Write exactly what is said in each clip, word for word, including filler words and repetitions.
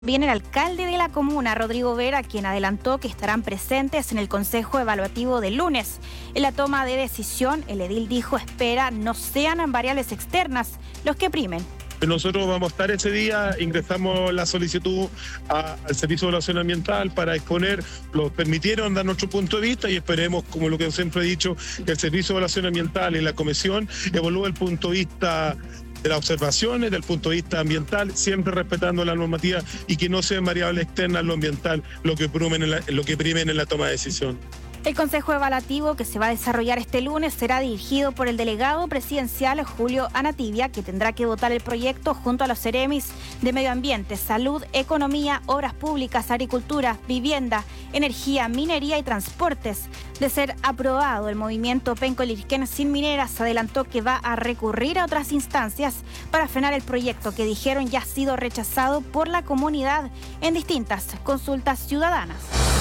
Viene el alcalde de la comuna, Rodrigo Vera, quien adelantó que estarán presentes en el Consejo Evaluativo del lunes. En la toma de decisión, el edil dijo espera no sean variables externas los que primen. Nosotros vamos a estar ese día, ingresamos la solicitud a, al Servicio de Evaluación Ambiental para exponer, lo permitieron dar nuestro punto de vista y esperemos, como lo que siempre he dicho, que el Servicio de Evaluación Ambiental y la Comisión evalúe el punto de vista de las observaciones, del punto de vista ambiental, siempre respetando la normativa y que no sean variables externas lo ambiental lo que primen en la, lo que primen en la toma de decisión. El Consejo Evaluativo que se va a desarrollar este lunes será dirigido por el delegado presidencial Julio Anatibia, que tendrá que votar el proyecto junto a los seremis de Medio Ambiente, Salud, Economía, Obras Públicas, Agricultura, Vivienda, Energía, Minería y Transportes. De ser aprobado, el movimiento Penco Lirquén Sin Mineras adelantó que va a recurrir a otras instancias para frenar el proyecto que dijeron ya ha sido rechazado por la comunidad en distintas consultas ciudadanas.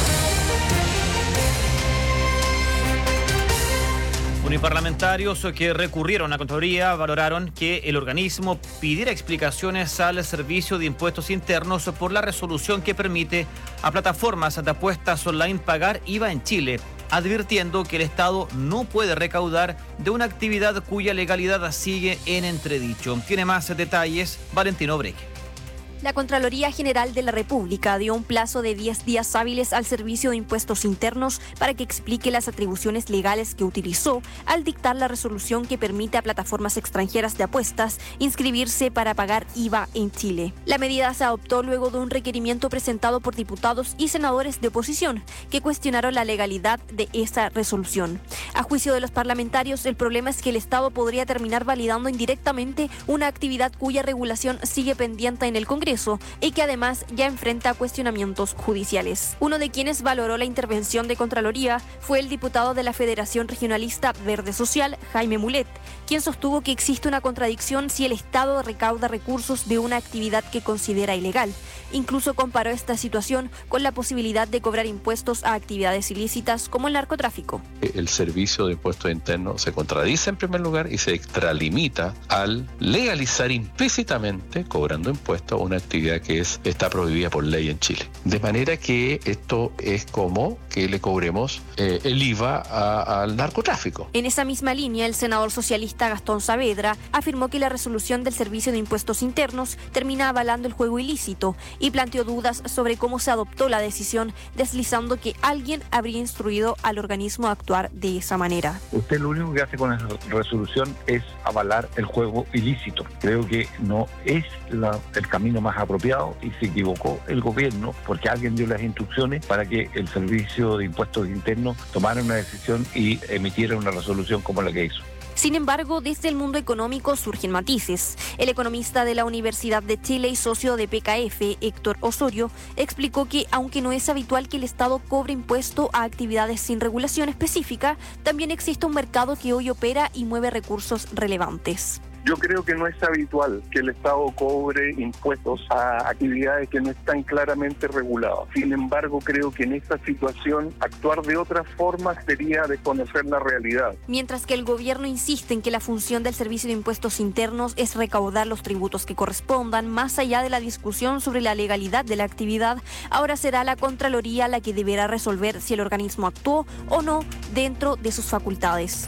Uniparlamentarios que recurrieron a Contraloría valoraron que el organismo pidiera explicaciones al Servicio de Impuestos Internos por la resolución que permite a plataformas de apuestas online pagar I V A en Chile, advirtiendo que el Estado no puede recaudar de una actividad cuya legalidad sigue en entredicho. Tiene más detalles Valentino Breque. La Contraloría General de la República dio un plazo de diez días hábiles al Servicio de Impuestos Internos para que explique las atribuciones legales que utilizó al dictar la resolución que permite a plataformas extranjeras de apuestas inscribirse para pagar I V A en Chile. La medida se adoptó luego de un requerimiento presentado por diputados y senadores de oposición que cuestionaron la legalidad de esa resolución. A juicio de los parlamentarios, el problema es que el Estado podría terminar validando indirectamente una actividad cuya regulación sigue pendiente en el Congreso y que además ya enfrenta cuestionamientos judiciales. Uno de quienes valoró la intervención de Contraloría fue el diputado de la Federación Regionalista Verde Social, Jaime Mulet, quien sostuvo que existe una contradicción si el Estado recauda recursos de una actividad que considera ilegal. Incluso comparó esta situación con la posibilidad de cobrar impuestos a actividades ilícitas como el narcotráfico. El Servicio de Impuestos Internos se contradice en primer lugar y se extralimita al legalizar implícitamente cobrando impuestos a una actividad que es, está prohibida por ley en Chile. De manera que esto es como que le cobremos eh, el I V A a, al narcotráfico. En esa misma línea, el senador socialista Gastón Saavedra afirmó que la resolución del Servicio de Impuestos Internos termina avalando el juego ilícito y planteó dudas sobre cómo se adoptó la decisión, deslizando que alguien habría instruido al organismo a actuar de esa manera. Usted lo único que hace con esa resolución es avalar el juego ilícito. Creo que no es la, el camino más apropiado y se equivocó el gobierno porque alguien dio las instrucciones para que el Servicio de Impuestos Internos tomara una decisión y emitiera una resolución como la que hizo. Sin embargo, desde el mundo económico surgen matices. El economista de la Universidad de Chile y socio de P K F, Héctor Osorio, explicó que aunque no es habitual que el Estado cobre impuesto a actividades sin regulación específica, también existe un mercado que hoy opera y mueve recursos relevantes. Yo creo que no es habitual que el Estado cobre impuestos a actividades que no están claramente reguladas. Sin embargo, creo que en esta situación actuar de otra forma sería desconocer la realidad. Mientras que el gobierno insiste en que la función del Servicio de Impuestos Internos es recaudar los tributos que correspondan, más allá de la discusión sobre la legalidad de la actividad, ahora será la Contraloría la que deberá resolver si el organismo actuó o no dentro de sus facultades.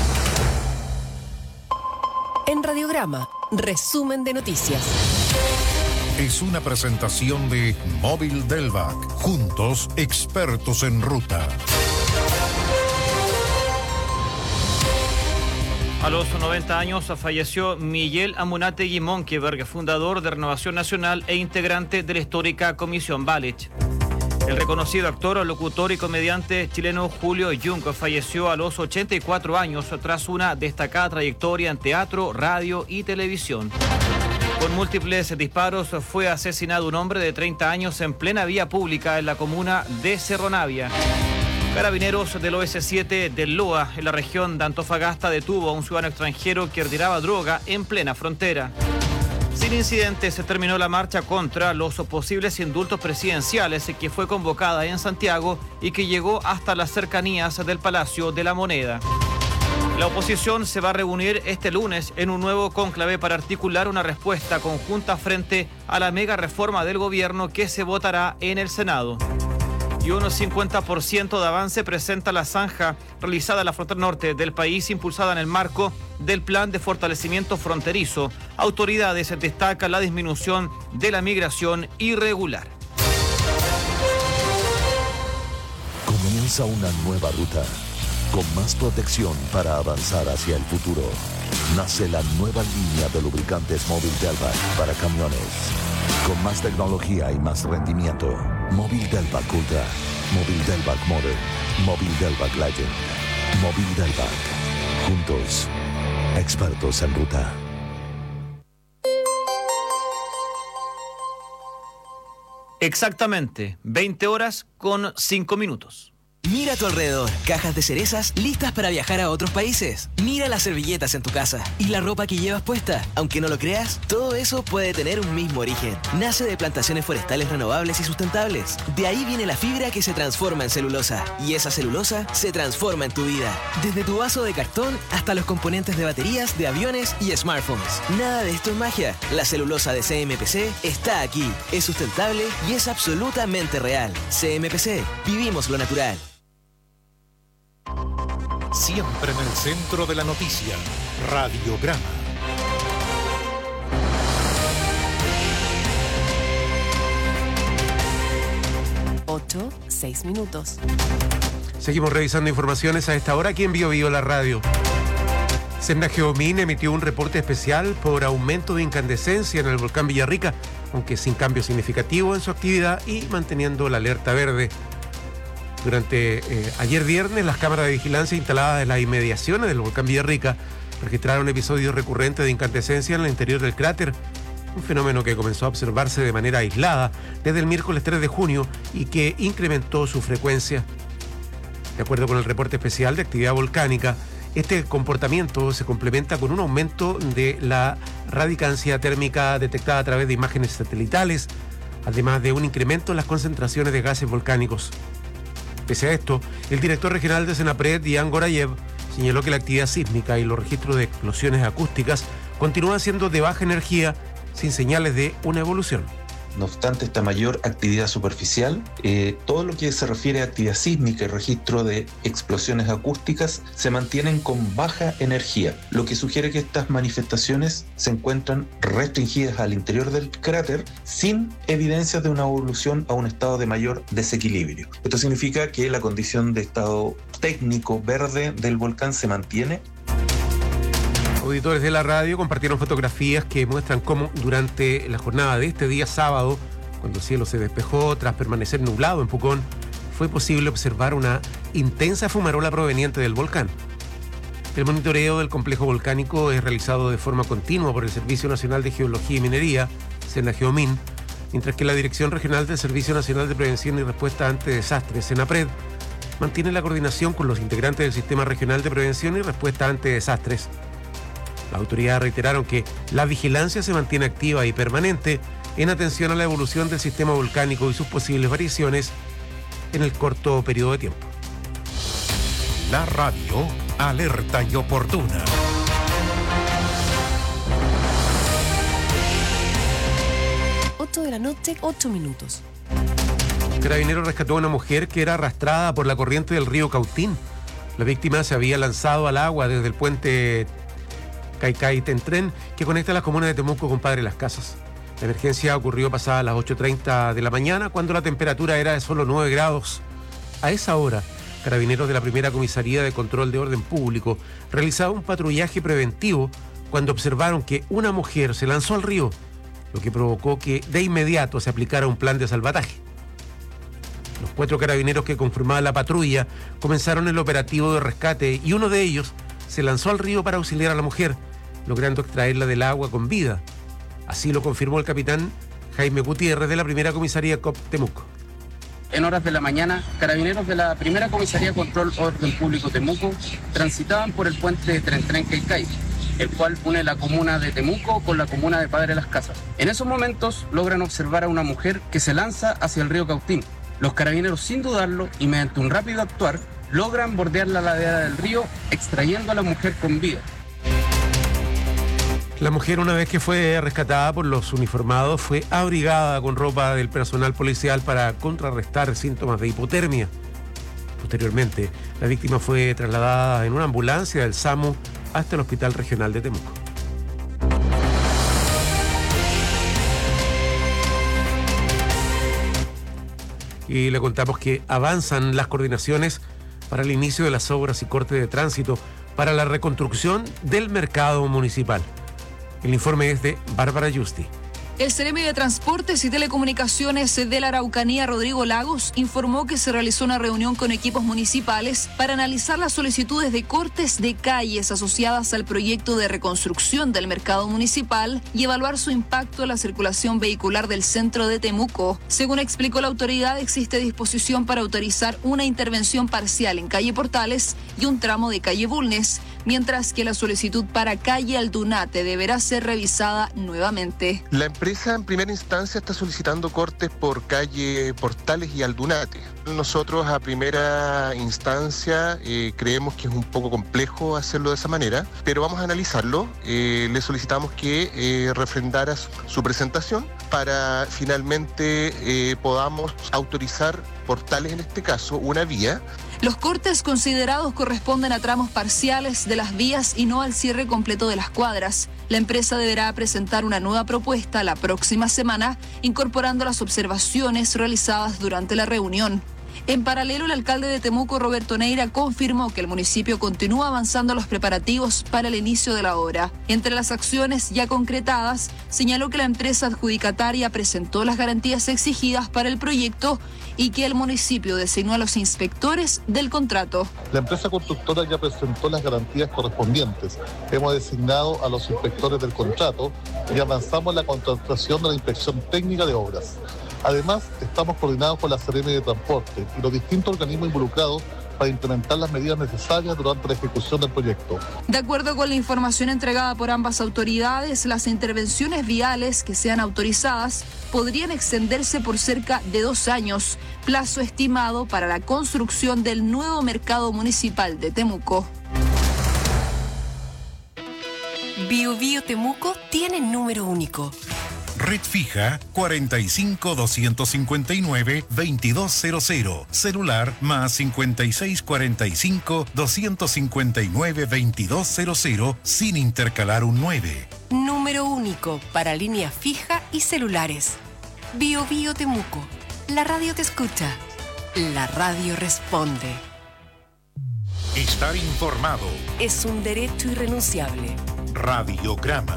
En Radiograma, resumen de noticias. Es una presentación de Móvil Delvac. Juntos, expertos en ruta. A los noventa años falleció Miguel Amunátegui Monkeberg, fundador de Renovación Nacional e integrante de la histórica Comisión Balich. El reconocido actor, locutor y comediante chileno Julio Jung falleció a los ochenta y cuatro años tras una destacada trayectoria en teatro, radio y televisión. Con múltiples disparos fue asesinado un hombre de treinta años en plena vía pública en la comuna de Cerro Navia. Carabineros del O S siete del Loa, en la región de Antofagasta, detuvo a un ciudadano extranjero que retiraba droga en plena frontera. Sin incidentes se terminó la marcha contra los posibles indultos presidenciales que fue convocada en Santiago y que llegó hasta las cercanías del Palacio de la Moneda. La oposición se va a reunir este lunes en un nuevo cónclave para articular una respuesta conjunta frente a la mega reforma del gobierno que se votará en el Senado. Y un cincuenta por ciento de avance presenta la zanja realizada en la frontera norte del país, impulsada en el marco del plan de fortalecimiento fronterizo. Autoridades destacan la disminución de la migración irregular. Comienza una nueva ruta, con más protección para avanzar hacia el futuro. Nace la nueva línea de lubricantes Móvil Delvac para camiones. Con más tecnología y más rendimiento. Móvil Delvac Ultra, Móvil Delvac Modern, Móvil Delvac Legend, Móvil Delvac. Juntos, expertos en ruta. Exactamente, veinte horas con cinco minutos. Mira a tu alrededor, cajas de cerezas listas para viajar a otros países. Mira las servilletas en tu casa y la ropa que llevas puesta. Aunque no lo creas, todo eso puede tener un mismo origen. Nace de plantaciones forestales renovables y sustentables. De ahí viene la fibra que se transforma en celulosa. Y esa celulosa se transforma en tu vida. Desde tu vaso de cartón hasta los componentes de baterías de aviones y smartphones. Nada de esto es magia. La celulosa de C M P C está aquí. Es sustentable y es absolutamente real. C M P C. Vivimos lo natural. Siempre en el centro de la noticia, Radiograma. Ocho, seis minutos. Seguimos revisando informaciones a esta hora aquí en Bio Bio la radio. Sendageomin emitió un reporte especial por aumento de incandescencia en el volcán Villarrica, aunque sin cambio significativo en su actividad y manteniendo la alerta verde. Durante eh, ayer viernes, las cámaras de vigilancia instaladas en las inmediaciones del volcán Villarrica registraron episodios recurrentes de incandescencia en el interior del cráter, un fenómeno que comenzó a observarse de manera aislada desde el miércoles tres de junio y que incrementó su frecuencia. De acuerdo con el reporte especial de actividad volcánica, este comportamiento se complementa con un aumento de la radicancia térmica detectada a través de imágenes satelitales, además de un incremento en las concentraciones de gases volcánicos. Pese a esto, el director regional de Senapred, Dian Gorayev, señaló que la actividad sísmica y los registros de explosiones acústicas continúan siendo de baja energía, sin señales de una evolución. No obstante esta mayor actividad superficial, eh, todo lo que se refiere a actividad sísmica y registro de explosiones acústicas se mantienen con baja energía, lo que sugiere que estas manifestaciones se encuentran restringidas al interior del cráter sin evidencias de una evolución a un estado de mayor desequilibrio. Esto significa que la condición de estado técnico verde del volcán se mantiene. Auditores de la radio compartieron fotografías que muestran cómo durante la jornada de este día sábado, cuando el cielo se despejó tras permanecer nublado en Pucón, fue posible observar una intensa fumarola proveniente del volcán. El monitoreo del complejo volcánico es realizado de forma continua por el Servicio Nacional de Geología y Minería, Sendageomin, mientras que la Dirección Regional del Servicio Nacional de Prevención y Respuesta ante Desastres, Senapred, mantiene la coordinación con los integrantes del Sistema Regional de Prevención y Respuesta ante Desastres. Las autoridades reiteraron que la vigilancia se mantiene activa y permanente en atención a la evolución del sistema volcánico y sus posibles variaciones en el corto periodo de tiempo. La radio, alerta y oportuna. Ocho de la noche, ocho minutos. Carabineros rescató a una mujer que era arrastrada por la corriente del río Cautín. La víctima se había lanzado al agua desde el puente Caicay-Tentren, que conecta las comunas de Temuco con Padre Las Casas. La emergencia ocurrió pasada las ocho treinta de la mañana, cuando la temperatura era de solo nueve grados. A esa hora, carabineros de la primera comisaría de control de orden público realizaban un patrullaje preventivo cuando observaron que una mujer se lanzó al río, lo que provocó que de inmediato se aplicara un plan de salvataje. Los cuatro carabineros que conformaban la patrulla comenzaron el operativo de rescate y uno de ellos se lanzó al río para auxiliar a la mujer, logrando extraerla del agua con vida. Así lo confirmó el capitán Jaime Gutiérrez de la primera comisaría C O P Temuco. En horas de la mañana, carabineros de la primera comisaría de control orden público Temuco transitaban por el puente Tren-Tren-Caicay, el cual une la comuna de Temuco con la comuna de Padre Las Casas. En esos momentos logran observar a una mujer que se lanza hacia el río Cautín. Los carabineros, sin dudarlo y mediante un rápido actuar, logran bordear la ladera del río, extrayendo a la mujer con vida. La mujer, una vez que fue rescatada por los uniformados, fue abrigada con ropa del personal policial para contrarrestar síntomas de hipotermia. Posteriormente, la víctima fue trasladada en una ambulancia del SAMU hasta el Hospital Regional de Temuco. Y le contamos que avanzan las coordinaciones para el inicio de las obras y corte de tránsito para la reconstrucción del mercado municipal. El informe es de Bárbara Justi. El Ceremi de Transportes y Telecomunicaciones de la Araucanía, Rodrigo Lagos, informó que se realizó una reunión con equipos municipales para analizar las solicitudes de cortes de calles asociadas al proyecto de reconstrucción del mercado municipal y evaluar su impacto en la circulación vehicular del centro de Temuco. Según explicó la autoridad, existe disposición para autorizar una intervención parcial en calle Portales y un tramo de calle Bulnes, mientras que la solicitud para calle Aldunate deberá ser revisada nuevamente. La empresa en primera instancia está solicitando cortes por calle Portales y Aldunate. Nosotros a primera instancia eh, creemos que es un poco complejo hacerlo de esa manera, pero vamos a analizarlo. Eh, le solicitamos que eh, refrendara su, su presentación para finalmente eh, podamos autorizar Portales, en este caso, una vía. Los cortes considerados corresponden a tramos parciales de las vías y no al cierre completo de las cuadras. La empresa deberá presentar una nueva propuesta la próxima semana, incorporando las observaciones realizadas durante la reunión. En paralelo, el alcalde de Temuco, Roberto Neira, confirmó que el municipio continúa avanzando los preparativos para el inicio de la obra. Entre las acciones ya concretadas, señaló que la empresa adjudicataria presentó las garantías exigidas para el proyecto y que el municipio designó a los inspectores del contrato. La empresa constructora ya presentó las garantías correspondientes. Hemos designado a los inspectores del contrato y avanzamos en la contratación de la inspección técnica de obras. Además, estamos coordinados con la Ceremi de Transporte y los distintos organismos involucrados para implementar las medidas necesarias durante la ejecución del proyecto. De acuerdo con la información entregada por ambas autoridades, las intervenciones viales que sean autorizadas podrían extenderse por cerca de dos años, plazo estimado para la construcción del nuevo mercado municipal de Temuco. Bio Bio Temuco tiene número único. Red fija cuarenta y cinco, doscientos cincuenta y nueve, veintidós cero cero. Celular más cincuenta y seis, cuarenta y cinco, doscientos cincuenta y nueve, veintidós cero cero sin intercalar un nueve. Número único para línea fija y celulares. Bio Bio Temuco. La radio te escucha. La radio responde. Estar informado es un derecho irrenunciable. Radiograma.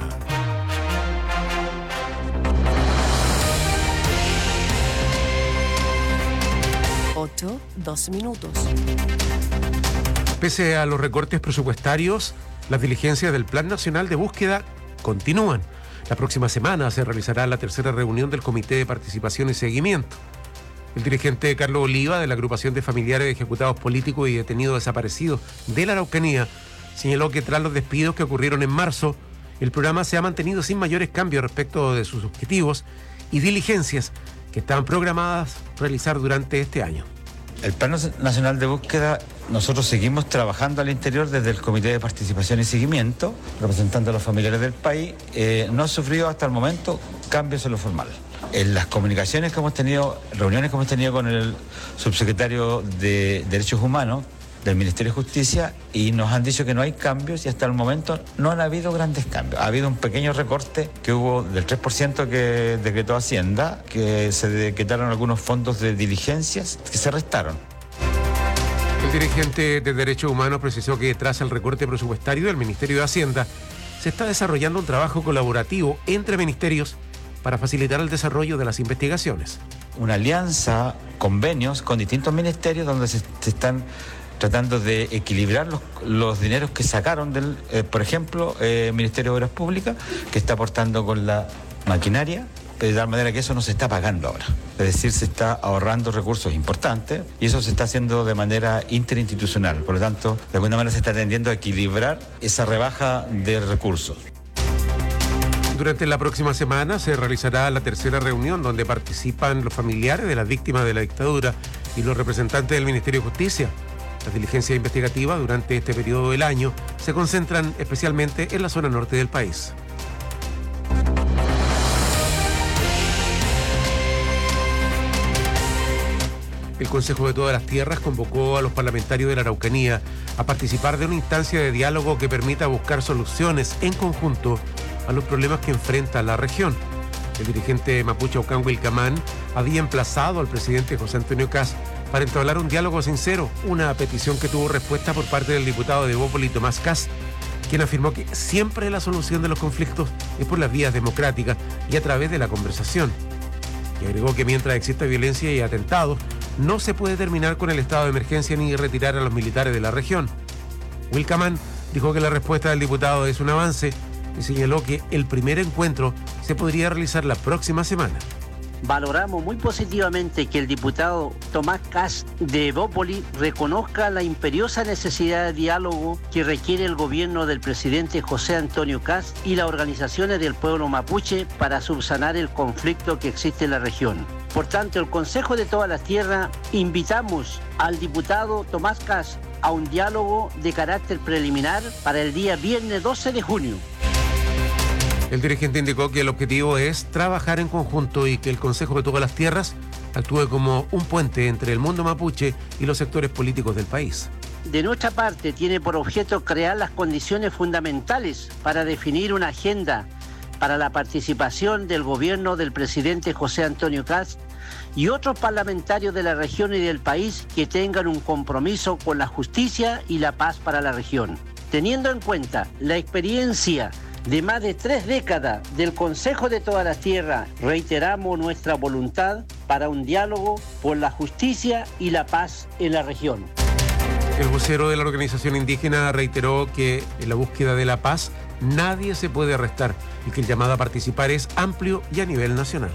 ocho, dos minutos. Pese a los recortes presupuestarios, las diligencias del Plan Nacional de Búsqueda continúan. La próxima semana se realizará la tercera reunión del Comité de Participación y Seguimiento. El dirigente Carlos Oliva, de la Agrupación de Familiares de Ejecutados Políticos y Detenidos Desaparecidos de la Araucanía, señaló que tras los despidos que ocurrieron en marzo, el programa se ha mantenido sin mayores cambios respecto de sus objetivos y diligencias que estaban programadas realizar durante este año. El Plan Nacional de Búsqueda, nosotros seguimos trabajando al interior desde el Comité de Participación y Seguimiento, representando a los familiares del país. Eh, no ha sufrido hasta el momento cambios en lo formal. En las comunicaciones que hemos tenido, reuniones que hemos tenido con el subsecretario de Derechos Humanos del Ministerio de Justicia, y nos han dicho que no hay cambios y hasta el momento no han habido grandes cambios. Ha habido un pequeño recorte que hubo del tres por ciento que decretó Hacienda, que se decretaron algunos fondos de diligencias que se restaron. El dirigente de Derechos Humanos precisó que tras el recorte presupuestario del Ministerio de Hacienda se está desarrollando un trabajo colaborativo entre ministerios para facilitar el desarrollo de las investigaciones. Una alianza, convenios con distintos ministerios donde se, se están tratando de equilibrar los, los dineros que sacaron del, eh, por ejemplo, el eh, Ministerio de Obras Públicas, que está aportando con la maquinaria, de tal manera que eso no se está pagando ahora. Es decir, se está ahorrando recursos importantes y eso se está haciendo de manera interinstitucional. Por lo tanto, de alguna manera se está tendiendo a equilibrar esa rebaja de recursos. Durante la próxima semana se realizará la tercera reunión donde participan los familiares de las víctimas de la dictadura y los representantes del Ministerio de Justicia. Las diligencias investigativas durante este periodo del año se concentran especialmente en la zona norte del país. El Consejo de Todas las Tierras convocó a los parlamentarios de la Araucanía a participar de una instancia de diálogo que permita buscar soluciones en conjunto a los problemas que enfrenta la región. El dirigente mapuche Aucán Wilcamán había emplazado al presidente José Antonio Kast para entablar un diálogo sincero, una petición que tuvo respuesta por parte del diputado de Evópoli Tomás Kast, quien afirmó que siempre la solución de los conflictos es por las vías democráticas y a través de la conversación. Y agregó que mientras exista violencia y atentados, no se puede terminar con el estado de emergencia ni retirar a los militares de la región. Wilcamán dijo que la respuesta del diputado es un avance y señaló que el primer encuentro se podría realizar la próxima semana. Valoramos muy positivamente que el diputado Tomás Kast de Evópoli reconozca la imperiosa necesidad de diálogo que requiere el gobierno del presidente José Antonio Kast y las organizaciones del pueblo mapuche para subsanar el conflicto que existe en la región. Por tanto, el Consejo de Todas las Tierras invitamos al diputado Tomás Kast a un diálogo de carácter preliminar para el día viernes doce de junio. El dirigente indicó que el objetivo es trabajar en conjunto y que el Consejo de Todas las Tierras actúe como un puente entre el mundo mapuche y los sectores políticos del país. De nuestra parte, tiene por objeto crear las condiciones fundamentales para definir una agenda para la participación del gobierno del presidente José Antonio Kast y otros parlamentarios de la región y del país que tengan un compromiso con la justicia y la paz para la región. Teniendo en cuenta la experiencia de más de tres décadas del Consejo de Todas las Tierras, reiteramos nuestra voluntad para un diálogo por la justicia y la paz en la región. El vocero de la organización indígena reiteró que en la búsqueda de la paz nadie se puede arrestar y que el llamado a participar es amplio y a nivel nacional.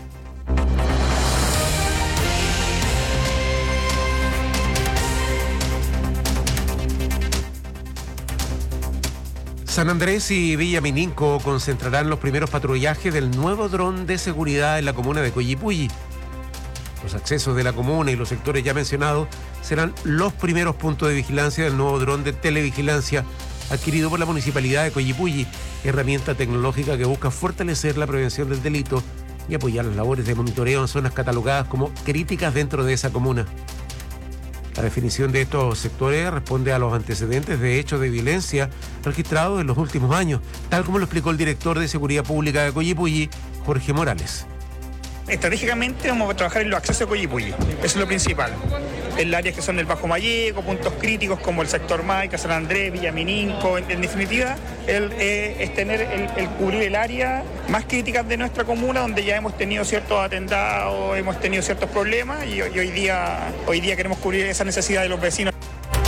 San Andrés y Villa Mininco concentrarán los primeros patrullajes del nuevo dron de seguridad en la comuna de Coyipulli. Los accesos de la comuna y los sectores ya mencionados serán los primeros puntos de vigilancia del nuevo dron de televigilancia adquirido por la Municipalidad de Coyipulli, herramienta tecnológica que busca fortalecer la prevención del delito y apoyar las labores de monitoreo en zonas catalogadas como críticas dentro de esa comuna. La definición de estos sectores responde a los antecedentes de hechos de violencia registrados en los últimos años, tal como lo explicó el director de Seguridad Pública de Coyipulli, Jorge Morales. Estratégicamente vamos a trabajar en los accesos a Coyipulli, eso es lo principal. En las áreas que son el Bajo Mayeco, puntos críticos como el sector Maica, San Andrés, Villa Mininco, en, en definitiva, el, eh, es tener el, el cubrir el área más críticas de nuestra comuna, donde ya hemos tenido ciertos atentados, hemos tenido ciertos problemas y, y hoy día, hoy día queremos cubrir esa necesidad de los vecinos.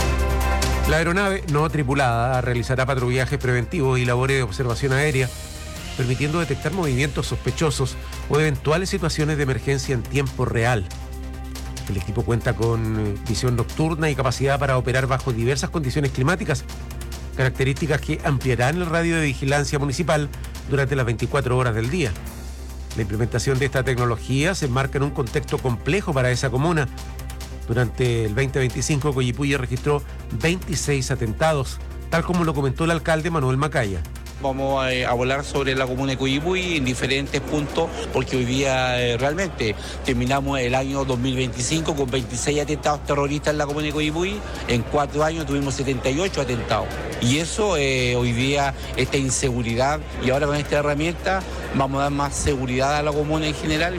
La aeronave no tripulada realizará patrullajes preventivos y labores de observación aérea, permitiendo detectar movimientos sospechosos o eventuales situaciones de emergencia en tiempo real. El equipo cuenta con visión nocturna y capacidad para operar bajo diversas condiciones climáticas, características que ampliarán el radio de vigilancia municipal durante las veinticuatro horas del día. La implementación de esta tecnología se enmarca en un contexto complejo para esa comuna. Durante el veinte veinticinco, Coyipulli registró veintiséis atentados, tal como lo comentó el alcalde Manuel Macaya. Vamos a, a volar sobre la comuna de Coyipulli en diferentes puntos, porque hoy día eh, realmente terminamos el año dos mil veinticinco con veintiséis atentados terroristas en la comuna de Coyipulli. En cuatro años tuvimos setenta y ocho atentados. Y eso eh, hoy día, esta inseguridad, y ahora con esta herramienta vamos a dar más seguridad a la comuna en general.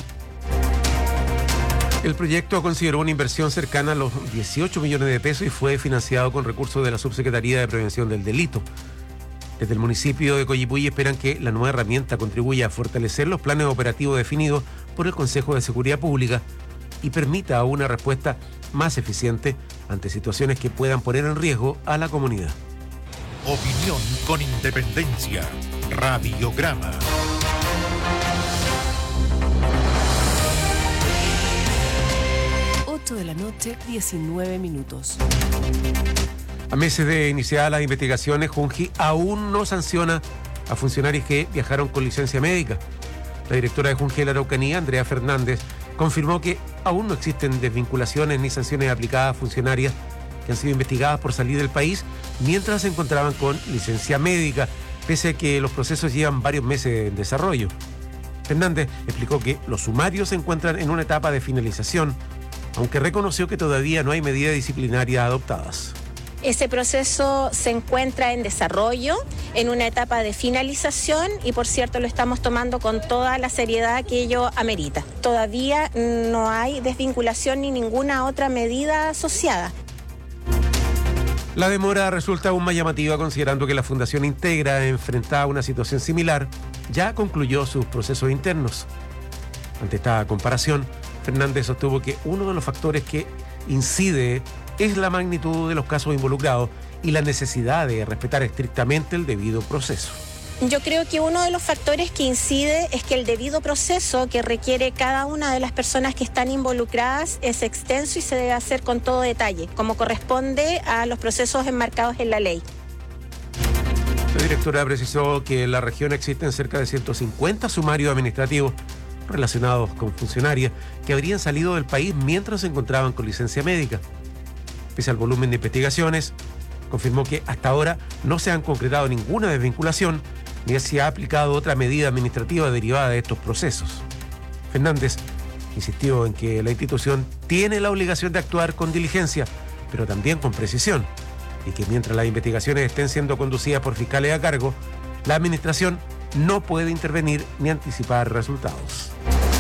El proyecto consideró una inversión cercana a los dieciocho millones de pesos y fue financiado con recursos de la Subsecretaría de Prevención del Delito. Desde el municipio de Coyipulli esperan que la nueva herramienta contribuya a fortalecer los planes operativos definidos por el Consejo de Seguridad Pública y permita una respuesta más eficiente ante situaciones que puedan poner en riesgo a la comunidad. Opinión con independencia. Radiograma. ocho de la noche, diecinueve minutos. A meses de iniciar las investigaciones, Junji aún no sanciona a funcionarios que viajaron con licencia médica. La directora de Junji de la Araucanía, Andrea Fernández, confirmó que aún no existen desvinculaciones ni sanciones aplicadas a funcionarias que han sido investigadas por salir del país mientras se encontraban con licencia médica, pese a que los procesos llevan varios meses en desarrollo. Fernández explicó que los sumarios se encuentran en una etapa de finalización, aunque reconoció que todavía no hay medidas disciplinarias adoptadas. Ese proceso se encuentra en desarrollo, en una etapa de finalización y, por cierto, lo estamos tomando con toda la seriedad que ello amerita. Todavía no hay desvinculación ni ninguna otra medida asociada. La demora resulta aún más llamativa considerando que la Fundación Integra, enfrentada a una situación similar, ya concluyó sus procesos internos. Ante esta comparación, Fernández sostuvo que uno de los factores que incide es la magnitud de los casos involucrados y la necesidad de respetar estrictamente el debido proceso. Yo creo que uno de los factores que incide es que el debido proceso que requiere cada una de las personas que están involucradas es extenso y se debe hacer con todo detalle, como corresponde a los procesos enmarcados en la ley. La directora precisó que en la región existen cerca de ciento cincuenta sumarios administrativos relacionados con funcionarias que habrían salido del país mientras se encontraban con licencia médica. Pese al volumen de investigaciones, confirmó que hasta ahora no se han concretado ninguna desvinculación ni se ha aplicado otra medida administrativa derivada de estos procesos. Fernández insistió en que la institución tiene la obligación de actuar con diligencia, pero también con precisión, y que mientras las investigaciones estén siendo conducidas por fiscales a cargo, la administración no puede intervenir ni anticipar resultados.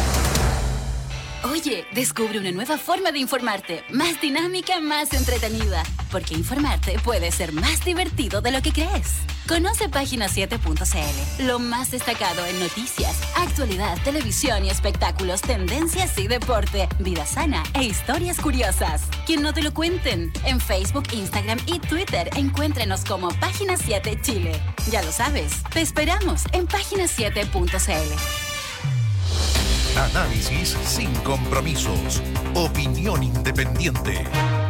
Oye, descubre una nueva forma de informarte, más dinámica, más entretenida, porque informarte puede ser más divertido de lo que crees. Conoce página siete punto c l, lo más destacado en noticias, actualidad, televisión y espectáculos, tendencias y deporte, vida sana e historias curiosas. Que no te lo cuenten. En Facebook, Instagram y Twitter encuéntrenos como Página siete Chile. Ya lo sabes, te esperamos en página siete punto c l. Análisis sin compromisos. Opinión independiente.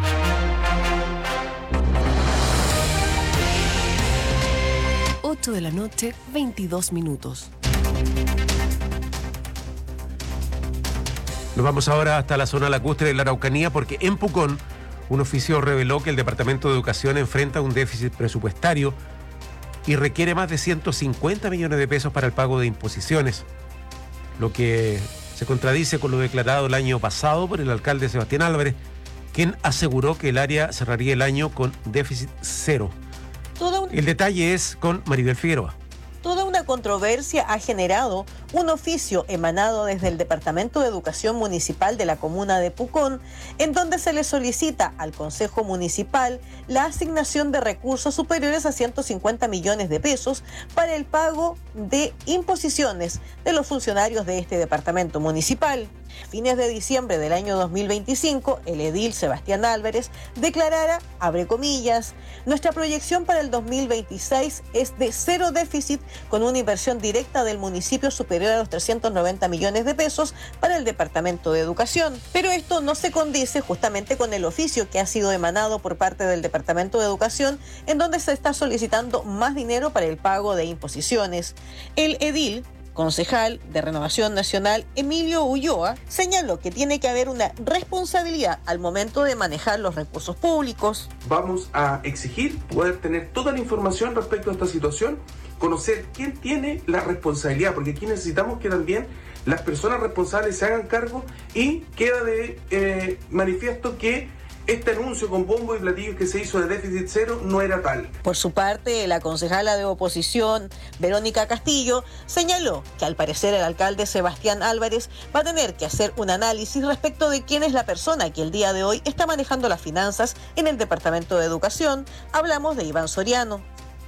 ocho de la noche, veintidós minutos. Nos vamos ahora hasta la zona lacustre de la Araucanía porque en Pucón un oficio reveló que el Departamento de Educación enfrenta un déficit presupuestario y requiere más de ciento cincuenta millones de pesos para el pago de imposiciones, lo que se contradice con lo declarado el año pasado por el alcalde Sebastián Álvarez, quien aseguró que el área cerraría el año con déficit cero. Un... El detalle es con Maribel Figueroa. Toda una controversia ha generado un oficio emanado desde el Departamento de Educación Municipal de la comuna de Pucón, en donde se le solicita al Consejo Municipal la asignación de recursos superiores a ciento cincuenta millones de pesos para el pago de imposiciones de los funcionarios de este departamento municipal. A fines de diciembre del año dos mil veinticinco, el edil Sebastián Álvarez declarara, abre comillas, nuestra proyección para el dos mil veintiséis es de cero déficit con una inversión directa del municipio superior a los trescientos noventa millones de pesos para el Departamento de Educación. Pero esto no se condice justamente con el oficio que ha sido emanado por parte del Departamento de Educación, en donde se está solicitando más dinero para el pago de imposiciones. El edil concejal de Renovación Nacional, Emilio Ulloa, señaló que tiene que haber una responsabilidad al momento de manejar los recursos públicos. Vamos a exigir poder tener toda la información respecto a esta situación, conocer quién tiene la responsabilidad, porque aquí necesitamos que también las personas responsables se hagan cargo y queda de eh, manifiesto que este anuncio con bombo y platillos que se hizo de déficit cero no era tal. Por su parte, la concejala de oposición, Verónica Castillo, señaló que al parecer el alcalde Sebastián Álvarez va a tener que hacer un análisis respecto de quién es la persona que el día de hoy está manejando las finanzas en el Departamento de Educación. Hablamos de Iván Soriano.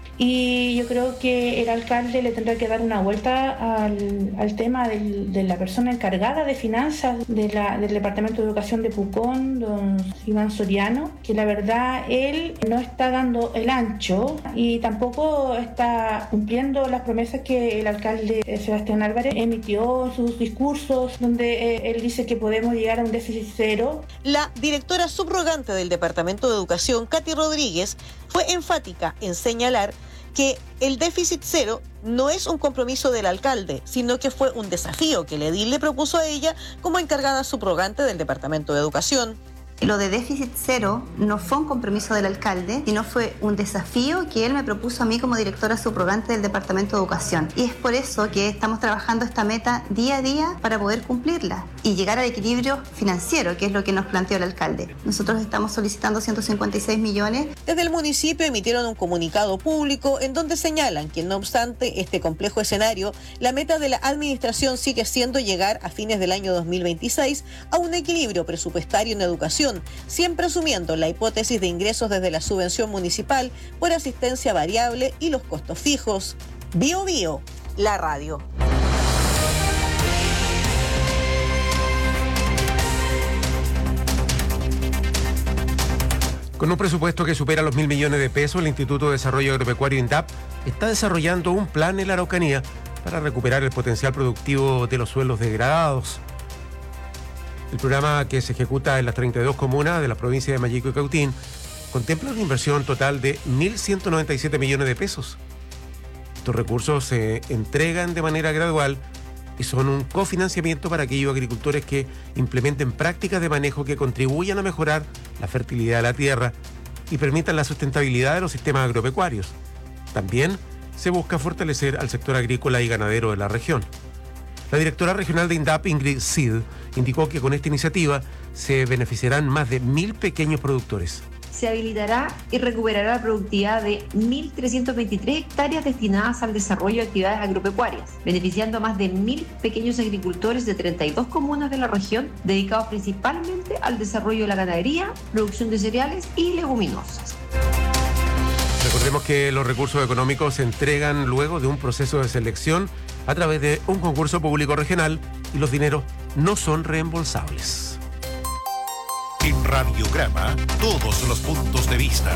Y yo creo que el alcalde le tendrá que dar una vuelta al, al tema del, de la persona encargada de finanzas de la, del Departamento de Educación de Pucón, don Iván Soriano, que la verdad él no está dando el ancho y tampoco está cumpliendo las promesas que el alcalde Sebastián Álvarez emitió en sus discursos, donde eh, él dice que podemos llegar a un déficit cero. La directora subrogante del Departamento de Educación, Katy Rodríguez, fue enfática en señalar que el déficit cero no es un compromiso del alcalde, sino que fue un desafío que el edil le propuso a ella como encargada subrogante del Departamento de Educación. Lo de déficit cero no fue un compromiso del alcalde, sino fue un desafío que él me propuso a mí como directora subrogante del Departamento de Educación. Y es por eso que estamos trabajando esta meta día a día para poder cumplirla y llegar al equilibrio financiero, que es lo que nos planteó el alcalde. Nosotros estamos solicitando ciento cincuenta y seis millones. Desde el municipio emitieron un comunicado público en donde señalan que, no obstante este complejo escenario, la meta de la administración sigue siendo llegar a fines del año dos mil veintiséis a un equilibrio presupuestario en educación, siempre asumiendo la hipótesis de ingresos desde la subvención municipal por asistencia variable y los costos fijos. Bio Bio, la radio. Con un presupuesto que supera los mil millones de pesos, el Instituto de Desarrollo Agropecuario INDAP está desarrollando un plan en la Araucanía para recuperar el potencial productivo de los suelos degradados. El programa, que se ejecuta en las treinta y dos comunas de la provincia de Mayeco y Cautín, contempla una inversión total de mil ciento noventa y siete millones de pesos. Estos recursos se entregan de manera gradual y son un cofinanciamiento para aquellos agricultores que implementen prácticas de manejo que contribuyan a mejorar la fertilidad de la tierra y permitan la sustentabilidad de los sistemas agropecuarios. También se busca fortalecer al sector agrícola y ganadero de la región. La directora regional de INDAP, Ingrid Cid, indicó que con esta iniciativa se beneficiarán más de mil pequeños productores. Se habilitará y recuperará la productividad de mil trescientas veintitrés hectáreas destinadas al desarrollo de actividades agropecuarias, beneficiando a más de mil pequeños agricultores de treinta y dos comunas de la región, dedicados principalmente al desarrollo de la ganadería, producción de cereales y leguminosas. Recordemos que los recursos económicos se entregan luego de un proceso de selección a través de un concurso público regional y los dineros no son reembolsables. En Radiograma, todos los puntos de vista.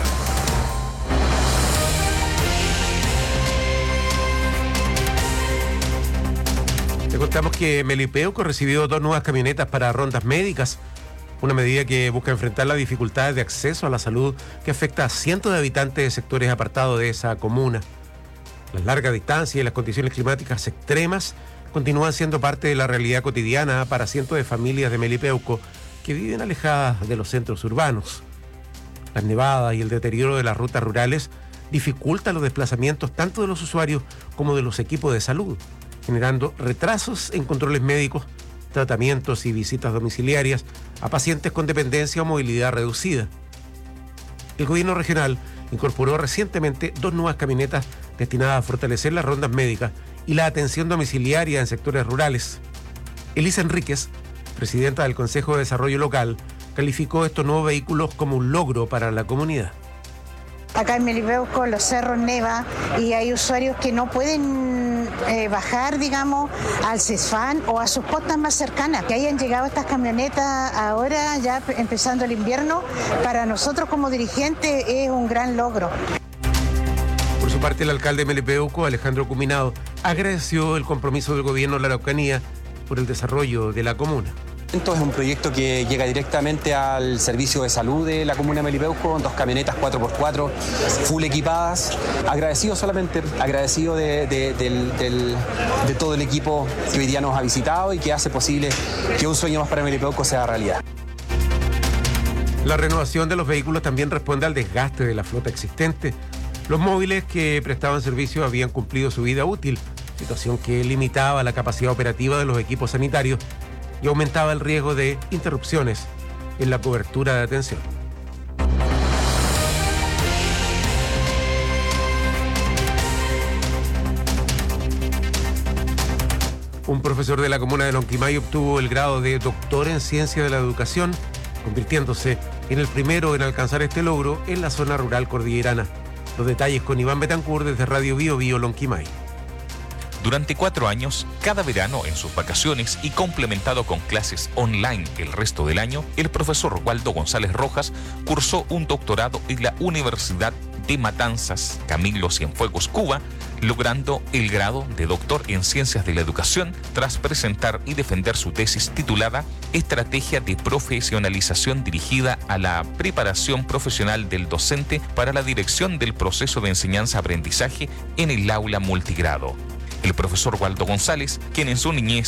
Te contamos que Melipeuco recibió dos nuevas camionetas para rondas médicas, una medida que busca enfrentar las dificultades de acceso a la salud que afecta a cientos de habitantes de sectores apartados de esa comuna. Las largas distancias y las condiciones climáticas extremas continúan siendo parte de la realidad cotidiana para cientos de familias de Melipeuco que viven alejadas de los centros urbanos. Las nevadas y el deterioro de las rutas rurales dificultan los desplazamientos tanto de los usuarios como de los equipos de salud, generando retrasos en controles médicos, tratamientos y visitas domiciliarias a pacientes con dependencia o movilidad reducida. El gobierno regional incorporó recientemente dos nuevas camionetas destinadas a fortalecer las rondas médicas y la atención domiciliaria en sectores rurales. Elisa Enríquez, presidenta del Consejo de Desarrollo Local, calificó estos nuevos vehículos como un logro para la comunidad. Acá en Melipeuco los cerros neva y hay usuarios que no pueden eh, bajar, digamos, al CESFAN o a sus postas más cercanas. Que hayan llegado estas camionetas ahora, ya empezando el invierno, para nosotros como dirigentes es un gran logro. Por su parte, el alcalde de Melipeuco, Alejandro Cuminado, agradeció el compromiso del gobierno de la Araucanía por el desarrollo de la comuna. Es un proyecto que llega directamente al servicio de salud de la comuna de Melipeuco, dos camionetas cuatro por cuatro, full equipadas. Agradecido solamente, agradecido de, de, del, del, de todo el equipo que hoy día nos ha visitado y que hace posible que un sueño más para Melipeuco sea realidad. La renovación de los vehículos también responde al desgaste de la flota existente. Los móviles que prestaban servicio habían cumplido su vida útil, situación que limitaba la capacidad operativa de los equipos sanitarios y aumentaba el riesgo de interrupciones en la cobertura de atención. Un profesor de la comuna de Lonquimay obtuvo el grado de doctor en ciencia de la educación, convirtiéndose en el primero en alcanzar este logro en la zona rural cordillerana. Los detalles con Iván Betancourt desde Radio Bio Bio Lonquimay. Durante cuatro años, cada verano en sus vacaciones y complementado con clases online el resto del año, el profesor Waldo González Rojas cursó un doctorado en la Universidad de Matanzas, Camilo Cienfuegos, Cuba, logrando el grado de doctor en Ciencias de la Educación tras presentar y defender su tesis titulada Estrategia de profesionalización dirigida a la preparación profesional del docente para la dirección del proceso de enseñanza-aprendizaje en el aula multigrado. El profesor Waldo González, quien en su niñez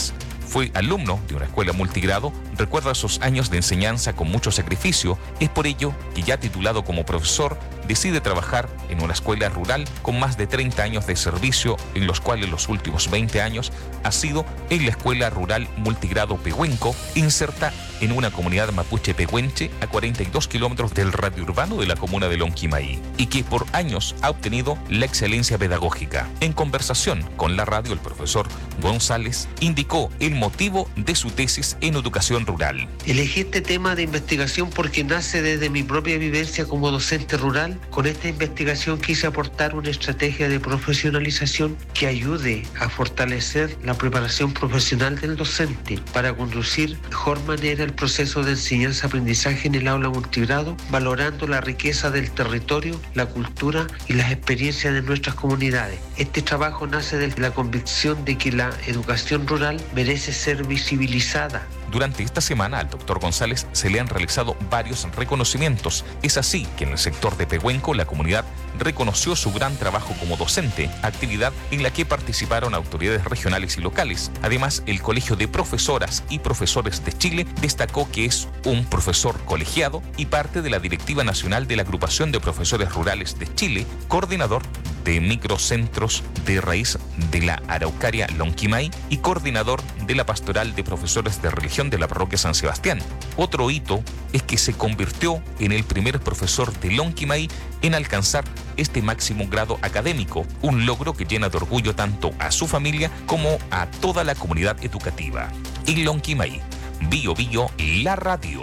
fue alumno de una escuela multigrado, recuerda sus años de enseñanza con mucho sacrificio. Es por ello que, ya titulado como profesor, decide trabajar en una escuela rural con más de treinta años de servicio, en los cuales los últimos veinte años ha sido en la Escuela Rural Multigrado Pehuenco, inserta en una comunidad mapuche pehuenche a cuarenta y dos kilómetros del radio urbano de la comuna de Lonquimay, y que por años ha obtenido la excelencia pedagógica. En conversación con la radio, el profesor González indicó el motivo de su tesis en educación rural. Elegí este tema de investigación porque nace desde mi propia vivencia como docente rural. Con esta investigación quise aportar una estrategia de profesionalización que ayude a fortalecer la preparación profesional del docente para conducir de mejor manera el proceso de enseñanza-aprendizaje en el aula multigrado, valorando la riqueza del territorio, la cultura y las experiencias de nuestras comunidades. Este trabajo nace de la convicción de que la educación rural merece ser visibilizada. Durante esta semana al doctor González se le han realizado varios reconocimientos. Es así que en el sector de Pehuenco la comunidad reconoció su gran trabajo como docente, actividad en la que participaron autoridades regionales y locales. Además, el Colegio de Profesoras y Profesores de Chile destacó que es un profesor colegiado y parte de la Directiva Nacional de la Agrupación de Profesores Rurales de Chile, coordinador de microcentros de raíz de la Araucaria Lonquimay y coordinador de la Pastoral de Profesores de Religión de la Parroquia San Sebastián. Otro hito es que se convirtió en el primer profesor de Lonquimay en alcanzar este máximo grado académico, un logro que llena de orgullo tanto a su familia como a toda la comunidad educativa. En Lonquimay, Bio Bio, la radio.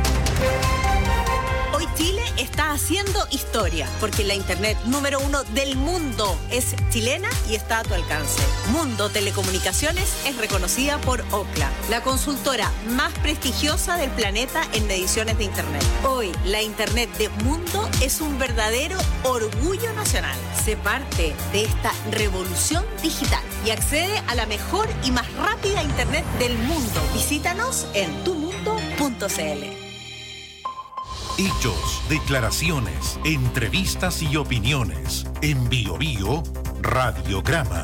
Hoy Chile está haciendo historia, porque la internet número uno del mundo es chilena y está a tu alcance. Mundo Telecomunicaciones es reconocida por Ookla, la consultora más prestigiosa del planeta en mediciones de internet. Hoy, la internet de Mundo es un verdadero orgullo nacional. Sé parte de esta revolución digital y accede a la mejor y más rápida internet del mundo. Visítanos en tu mundo punto c l. Hechos, declaraciones, entrevistas y opiniones. En Bio Bio, Radiograma.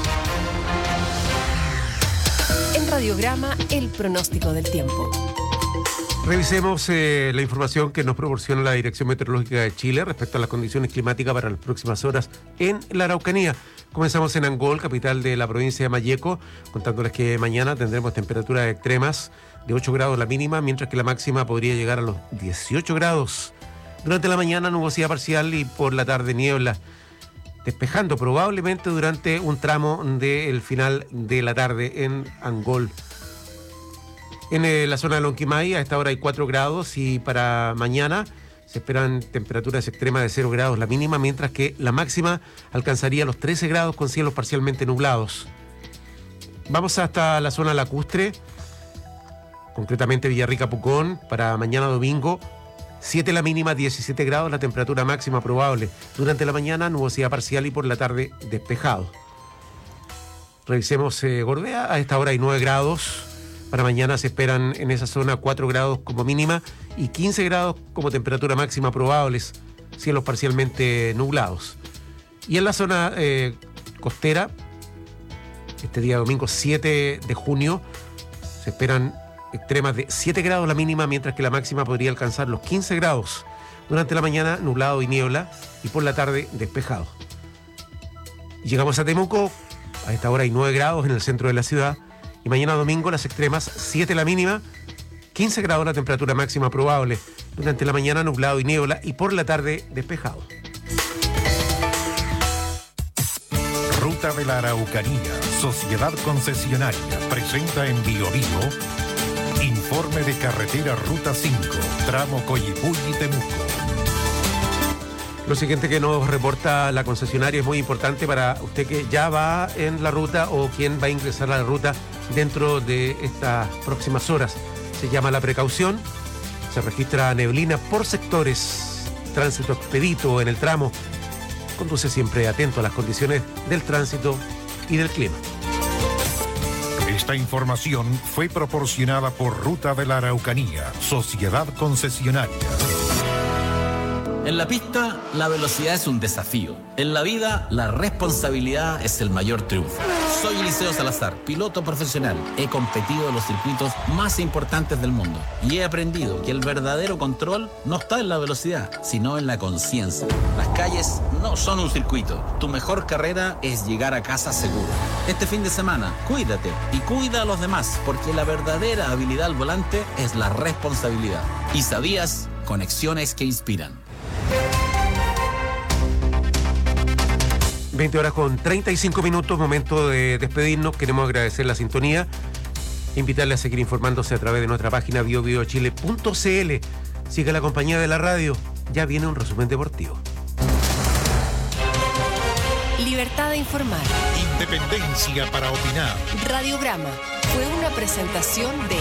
En Radiograma, el pronóstico del tiempo. Revisemos eh, la información que nos proporciona la Dirección Meteorológica de Chile respecto a las condiciones climáticas para las próximas horas en la Araucanía. Comenzamos en Angol, capital de la provincia de Malleco, contándoles que mañana tendremos temperaturas extremas de ocho grados la mínima, mientras que la máxima podría llegar a los dieciocho grados. Durante la mañana nubosidad parcial y por la tarde niebla, despejando probablemente durante un tramo del final de la tarde en Angol. En eh, la zona de Lonquimay a esta hora hay cuatro grados y para mañana se esperan temperaturas extremas de cero grados la mínima, mientras que la máxima alcanzaría los trece grados con cielos parcialmente nublados. Vamos hasta la zona lacustre, concretamente Villarrica Pucón, para mañana domingo, siete la mínima, diecisiete grados la temperatura máxima probable. Durante la mañana nubosidad parcial y por la tarde despejado. Revisemos eh, Gorbea, a esta hora hay nueve grados. Para mañana se esperan en esa zona cuatro grados como mínima y quince grados como temperatura máxima probables, cielos parcialmente nublados. Y en la zona eh, costera, este día domingo siete de junio, se esperan extremas de siete grados la mínima, mientras que la máxima podría alcanzar los quince grados. Durante la mañana nublado y niebla y por la tarde despejado. Llegamos a Temuco, a esta hora hay nueve grados en el centro de la ciudad. Y mañana domingo las extremas, siete la mínima, quince grados la temperatura máxima probable. Durante la mañana nublado y niebla y por la tarde despejado. Ruta de la Araucanía, Sociedad Concesionaria, presenta en Bio Bio informe de carretera Ruta cinco, tramo Coyipulli-Temuco. Lo siguiente que nos reporta la concesionaria es muy importante para usted que ya va en la ruta o quien va a ingresar a la ruta dentro de estas próximas horas. Se llama la precaución, se registra neblina por sectores, tránsito expedito en el tramo. Conduce siempre atento a las condiciones del tránsito y del clima. Esta información fue proporcionada por Ruta de la Araucanía, Sociedad Concesionaria. En la pista, la velocidad es un desafío. En la vida, la responsabilidad es el mayor triunfo. Soy Eliseo Salazar, piloto profesional. He competido en los circuitos más importantes del mundo y he aprendido que el verdadero control no está en la velocidad, sino en la conciencia. Las calles no son un circuito. Tu mejor carrera es llegar a casa seguro. Este fin de semana, cuídate y cuida a los demás, porque la verdadera habilidad al volante es la responsabilidad. ¿Y sabías? Conexiones que inspiran. veinte horas con treinta y cinco minutos, momento de despedirnos. Queremos agradecer la sintonía, invitarle a seguir informándose a través de nuestra página bio bio chile punto c l. Sigue la compañía de la radio, ya viene un resumen deportivo. Libertad de informar. Independencia para opinar. Radiograma fue una presentación de...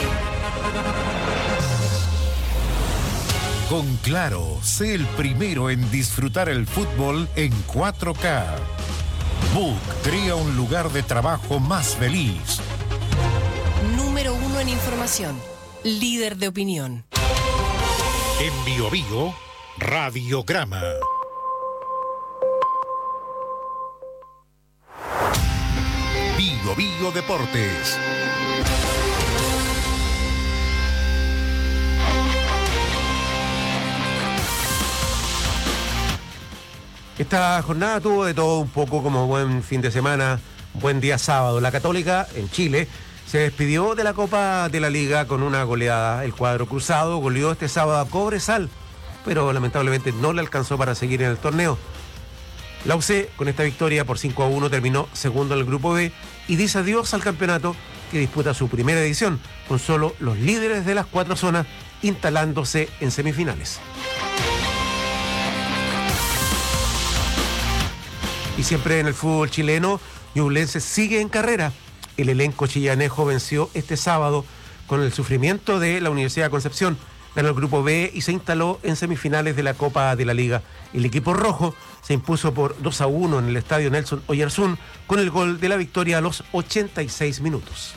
Con Claro, sé el primero en disfrutar el fútbol en cuatro K. Book crea un lugar de trabajo más feliz. Número uno en información. Líder de opinión. En Bio Bio, Radiograma. Bio Bio Deportes. Esta jornada tuvo de todo un poco, como buen fin de semana, buen día sábado. La Católica, en Chile, se despidió de la Copa de la Liga con una goleada. El cuadro cruzado goleó este sábado a Cobresal, pero lamentablemente no le alcanzó para seguir en el torneo. La U C, con esta victoria por cinco a uno, terminó segundo en el Grupo B y dice adiós al campeonato, que disputa su primera edición, con solo los líderes de las cuatro zonas instalándose en semifinales. Y siempre en el fútbol chileno, Ñublense sigue en carrera. El elenco chillanejo venció este sábado con el sufrimiento de la Universidad de Concepción. Ganó el Grupo B y se instaló en semifinales de la Copa de la Liga. El equipo rojo se impuso por dos a uno en el estadio Nelson Oyarzún con el gol de la victoria a los ochenta y seis minutos.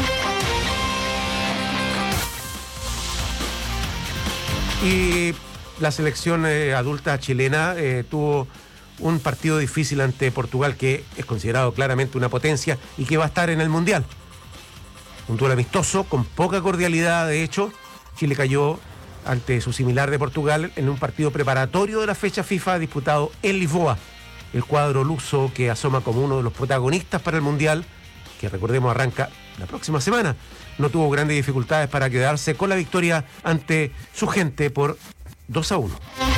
Y la selección eh, adulta chilena eh, tuvo un partido difícil ante Portugal, que es considerado claramente una potencia y que va a estar en el Mundial. Un duelo amistoso, con poca cordialidad. De hecho, Chile cayó ante su similar de Portugal en un partido preparatorio de la fecha FIFA disputado en Lisboa. El cuadro luso, que asoma como uno de los protagonistas para el Mundial, que recordemos arranca la próxima semana, no tuvo grandes dificultades para quedarse con la victoria ante su gente por dos a uno.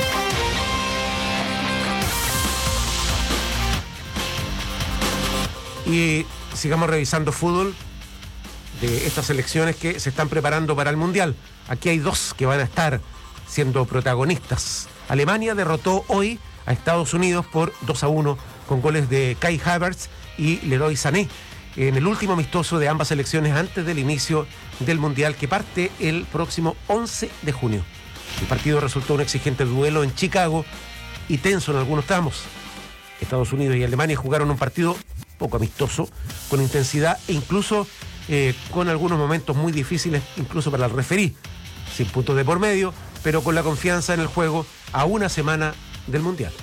Y sigamos revisando fútbol de estas selecciones que se están preparando para el Mundial. Aquí hay dos que van a estar siendo protagonistas. Alemania derrotó hoy a Estados Unidos por dos a uno con goles de Kai Havertz y Leroy Sané en el último amistoso de ambas selecciones antes del inicio del Mundial, que parte el próximo once de junio. El partido resultó un exigente duelo en Chicago y tenso en algunos tramos. Estados Unidos y Alemania jugaron un partido poco amistoso, con intensidad e incluso eh, con algunos momentos muy difíciles, incluso para el referí, sin puntos de por medio, pero con la confianza en el juego a una semana del Mundial.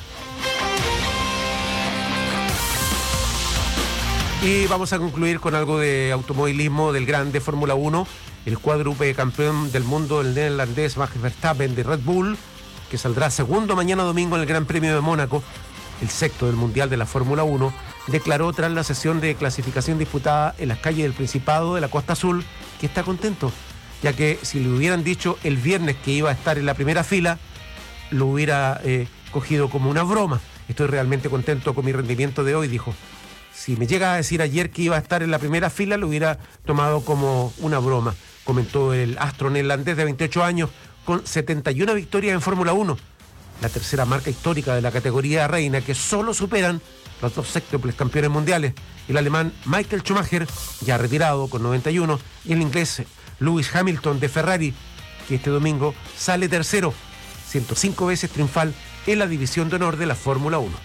Y vamos a concluir con algo de automovilismo del Grande Fórmula uno. El cuádruple campeón del mundo, el neerlandés Max Verstappen de Red Bull, que saldrá segundo mañana domingo en el Gran Premio de Mónaco, el sexto del Mundial de la Fórmula uno, declaró tras la sesión de clasificación disputada en las calles del Principado de la Costa Azul que está contento, ya que si le hubieran dicho el viernes que iba a estar en la primera fila, lo hubiera eh, cogido como una broma. Estoy realmente contento con mi rendimiento de hoy, dijo. Si me llega a decir ayer que iba a estar en la primera fila, lo hubiera tomado como una broma, comentó el astro neerlandés de veintiocho años, con setenta y una victorias en Fórmula uno, la tercera marca histórica de la categoría reina, que solo superan los dos sextuples campeones mundiales, el alemán Michael Schumacher, ya retirado con noventa y uno, y el inglés Lewis Hamilton de Ferrari, que este domingo sale tercero, ciento cinco veces triunfal en la división de honor de la Fórmula uno.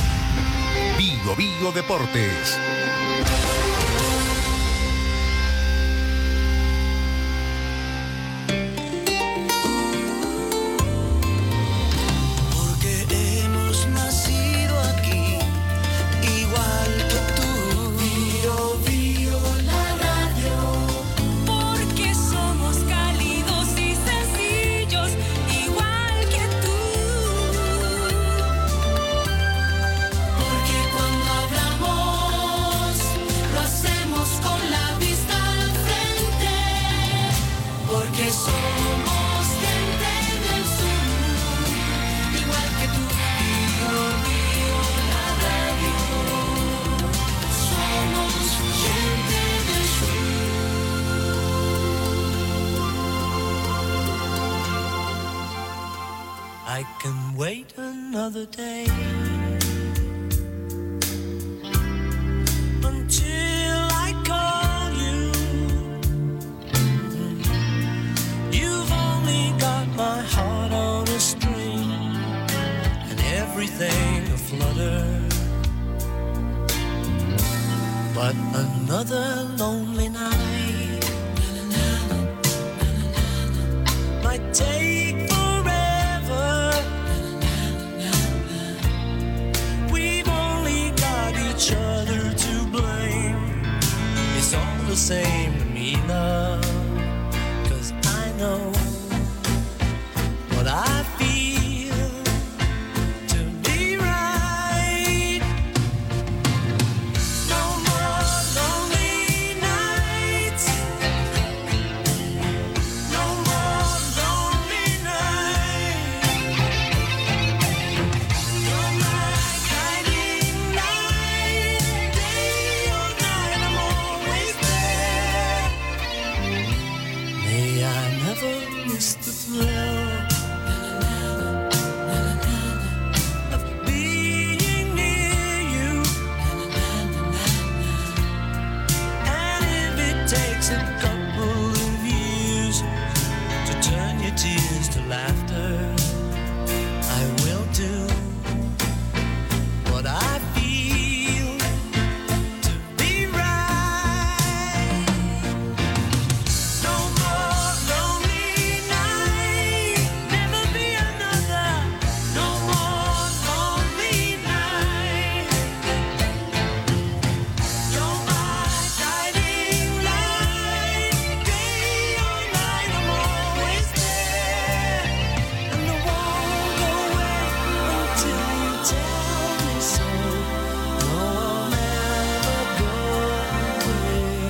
Bio Bio Deportes. I can wait another day until I call you. You've only got my heart on a string and everything aflutter. But another lonely night might take forever. We've only got each other to blame. It's all the same to me, love, 'cause I know what I feel to be right. No more lonely nights. No more lonely nights. You're my guiding light. Day or night, I'm always there. May I never miss the thrill of being near you. And if it takes a couple of years to turn your tears to laughter, I will do what I feel to be right. No more lonely night, never be another. No more lonely night. You're my guiding light. Day or night, I'm always there. And I won't go away until you tell me so. No, I'll never go away.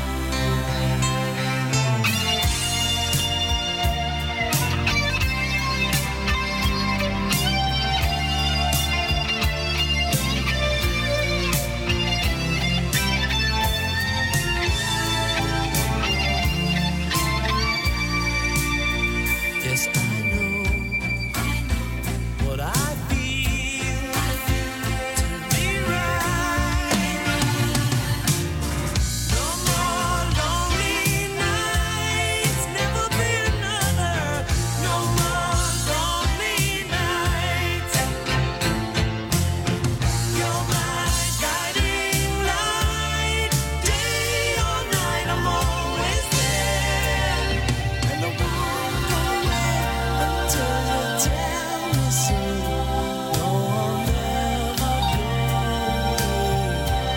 Yes, I know what I feel to be right. No more lonely nights, never be another. No more lonely nights. You're my guiding light. Day or night, I'm always there. And I won't go away until you tell me so. No, I'll never go away.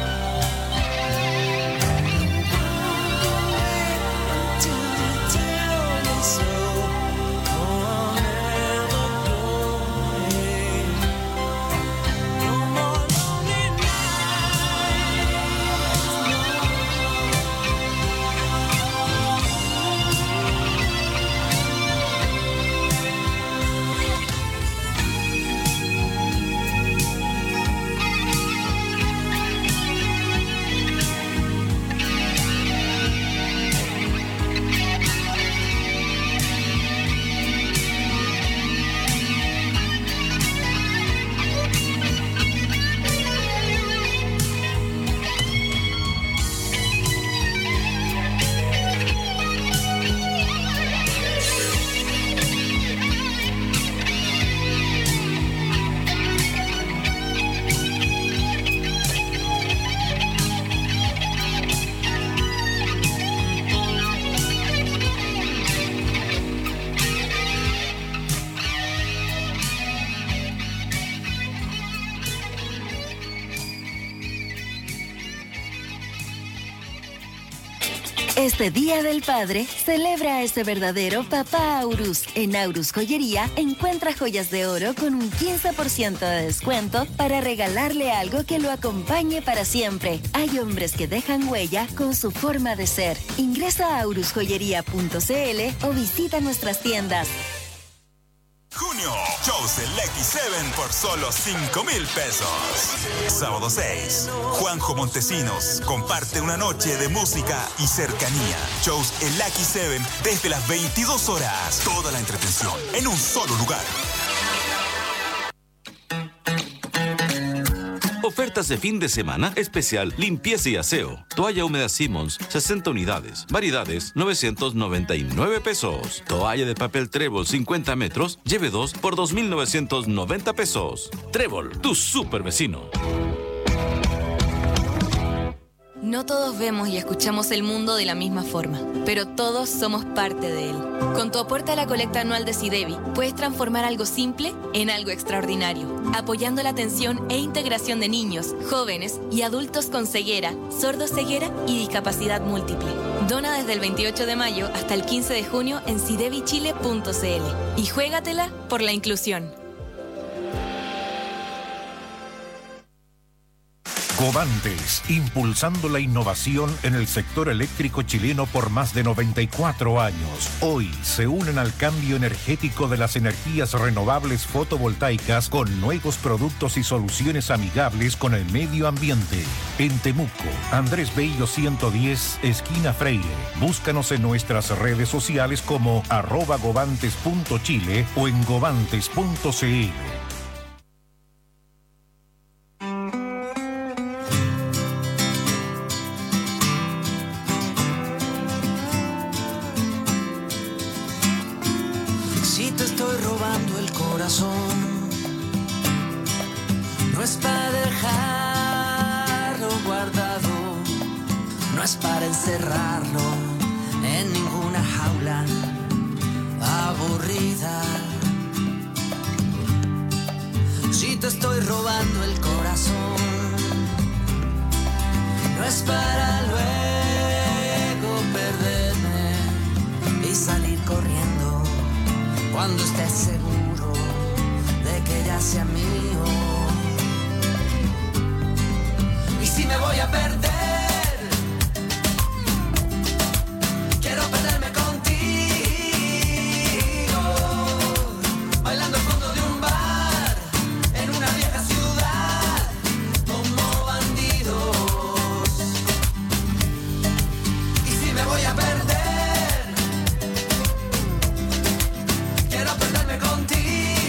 Won't go away until you tell me so. No, I'll never go away. No more lonely nights. Este Día del Padre, celebra a ese verdadero papá Aurus. En Aurus Joyería, encuentra joyas de oro con un quince por ciento de descuento para regalarle algo que lo acompañe para siempre. Hay hombres que dejan huella con su forma de ser. Ingresa a aurus joyería punto c l o visita nuestras tiendas. Junio, shows del X siete por solo cinco mil pesos. Sábado seis, Juanjo Montesinos comparte una noche de música y cercanía. Shows el X siete desde las veintidós horas. Toda la entretención en un solo lugar. ofertas de fin de semana especial limpieza y aseo. Toalla húmeda Simmons, sesenta unidades. Variedades, novecientos noventa y nueve pesos. Toalla de papel Trébol, cincuenta metros. Lleve dos por dos mil novecientos noventa pesos. Trébol, tu super vecino. No todos vemos y escuchamos el mundo de la misma forma, pero todos somos parte de él. Con tu aporte a la colecta anual de SIDEBI, puedes transformar algo simple en algo extraordinario, apoyando la atención e integración de niños, jóvenes y adultos con ceguera, sordoceguera y discapacidad múltiple. Dona desde el veintiocho de mayo hasta el quince de junio en sidebi chile punto c l y juégatela por la inclusión. Covantes, impulsando la innovación en el sector eléctrico chileno por más de noventa y cuatro años. Hoy se unen al cambio energético de las energías renovables fotovoltaicas con nuevos productos y soluciones amigables con el medio ambiente. En Temuco, Andrés Bello ciento diez, esquina Freire. Búscanos en nuestras redes sociales como arroba govantes punto chile o en govantes punto c l. No es para dejarlo guardado, no es para encerrarlo en ninguna jaula aburrida. Si te estoy robando el corazón, no es para luego perderme y salir corriendo cuando estés seguro de que ya sea mío. Y si me voy a perder, quiero perderme contigo, bailando al fondo de un bar, en una vieja ciudad, como bandidos. Y si me voy a perder, quiero perderme contigo.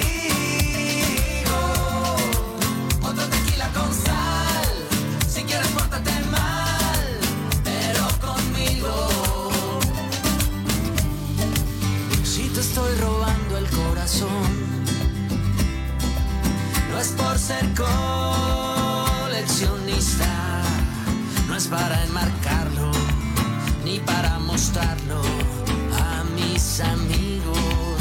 Estoy robando el corazón, no es por ser coleccionista, no es para enmarcarlo, ni para mostrarlo a mis amigos.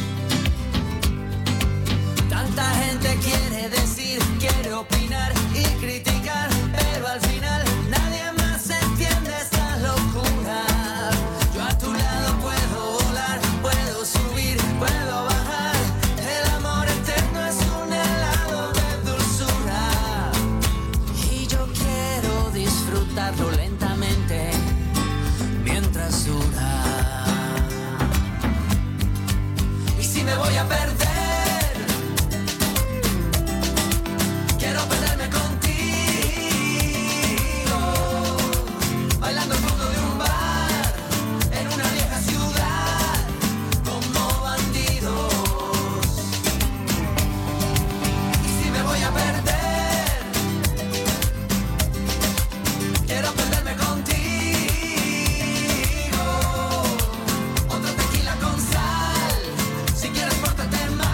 Tanta gente quiere decir, quiere opinar y criticar, pero al final nadie más entiende esta locura. Yo a tu lado puedo volar, puedo subir, puedo bajar. El amor eterno es un helado de dulzura. Y yo quiero disfrutarlo lentamente mientras dura. Y si me voy a perder, quiero perderme contigo, bailando al fondo de un bar, en una vieja ciudad, como bandidos. Y si me voy a perder, quiero perderme contigo. Otro tequila con sal, si quieres pórtate mal.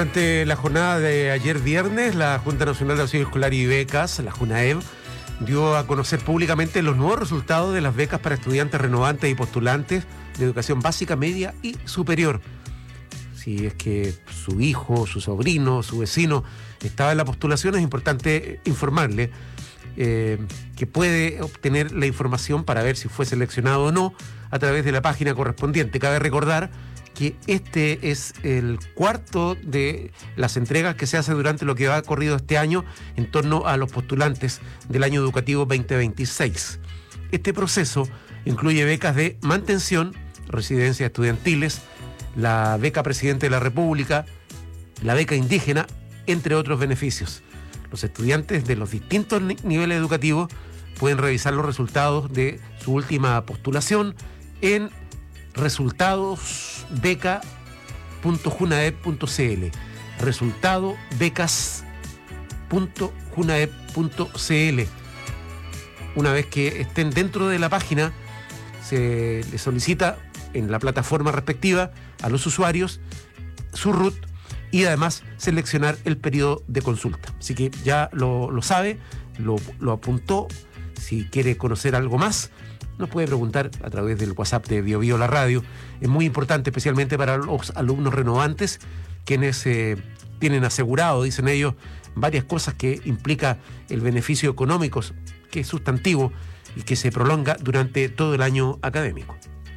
Durante la jornada de ayer viernes, la Junta Nacional de Auxilio Escolar y Becas, la JUNAEB, dio a conocer públicamente los nuevos resultados de las becas para estudiantes renovantes y postulantes de educación básica, media y superior. Si es que su hijo, su sobrino, su vecino estaba en la postulación, es importante informarle eh, que puede obtener la información para ver si fue seleccionado o no a través de la página correspondiente. Cabe recordar que este es el cuarto de las entregas que se hace durante lo que ha corrido este año en torno a los postulantes del año educativo veinte veintiséis. Este proceso incluye becas de mantención, residencias estudiantiles, la beca Presidente de la República, la beca indígena, entre otros beneficios. Los estudiantes de los distintos niveles educativos pueden revisar los resultados de su última postulación en resultados beca punto junaeb punto cl, resultado becas punto junaeb punto cl. Una vez que estén dentro de la página, se les solicita en la plataforma respectiva a los usuarios su R U T y además seleccionar el periodo de consulta. Así que ya lo, lo sabe, lo, lo apuntó. Si quiere conocer algo más, nos puede preguntar a través del WhatsApp de Bio Bio La Radio. Es muy importante, especialmente para los alumnos renovantes, quienes eh, tienen asegurado, dicen ellos, varias cosas que implica el beneficio económico, que es sustantivo y que se prolonga durante todo el año académico.